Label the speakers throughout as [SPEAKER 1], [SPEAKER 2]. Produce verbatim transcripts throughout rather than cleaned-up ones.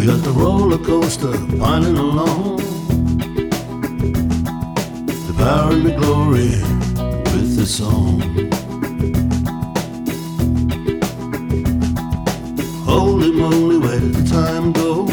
[SPEAKER 1] We got the roller coaster piling along, the power and the glory with the song. Holy moly, where did the time go?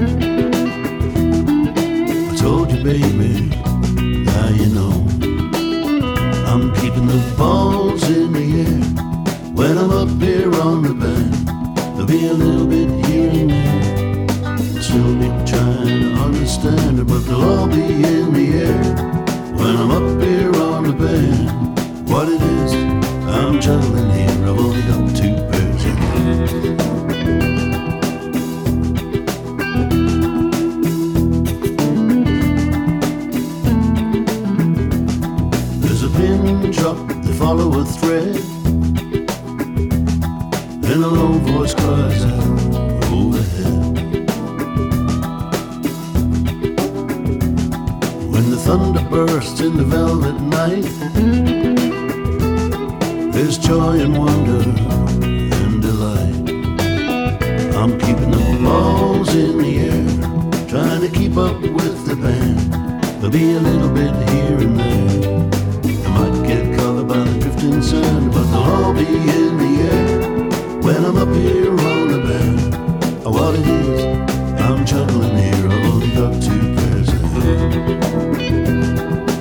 [SPEAKER 1] I told you, baby, now you know. I'm keeping the balls in the air when I'm up here on the band. There'll be a little bit here and there, I'll still be trying to understand it, but they'll all be in the air when I'm up here on the band. What it is I'm juggling here, I've only got two pairs of hands. Pin drop, they follow a thread, and a low voice cries out overhead. When the thunder bursts in the velvet night, there's joy and wonder and delight. I'm keeping the balls in the air, trying to keep up with the band. There'll be a little bit here and there, might get caught by the drifting sand, but they'll all be in the air when I'm up here on the band. What it is I'm juggling here, I've only got two pairs of hands.